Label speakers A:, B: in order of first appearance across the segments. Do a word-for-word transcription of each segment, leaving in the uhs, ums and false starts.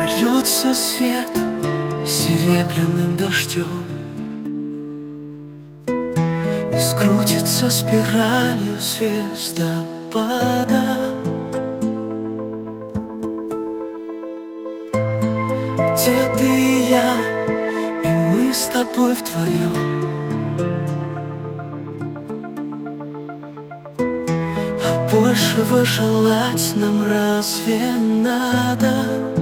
A: Льется свет серебряным дождем, и скрутится спиралью звездопада. Где ты и я, и мы с тобой вдвоем, а большего желать нам разве надо?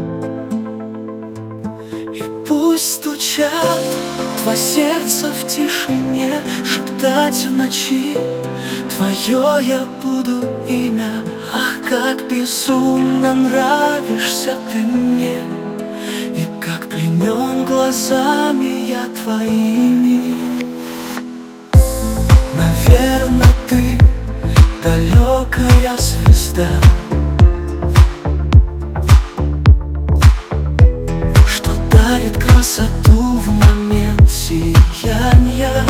A: И пусть стучат два сердца в тишине, шептать в ночи твое я буду имя. Ах, как безумно нравишься ты мне, и как пленен глазами я твоими. Наверно, ты далекая звезда, что дарит красоту в момент сияния.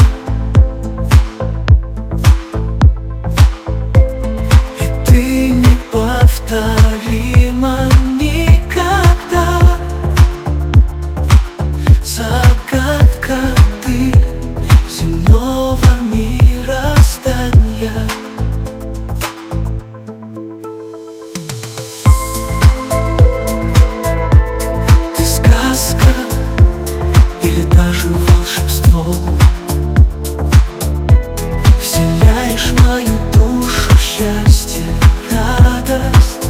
A: И ты неповторима никогда. Загадка ты земного мироздания. Ты сказка или даже волшебство, вселяешь в мою душу счастье, радость.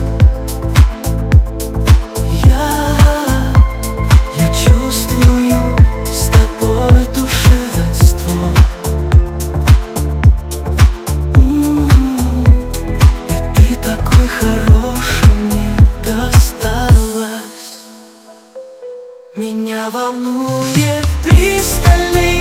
A: Я, я чувствую с тобой души родство. М-м-м. И ты такой хороший мне досталась. Меня волнует пристальный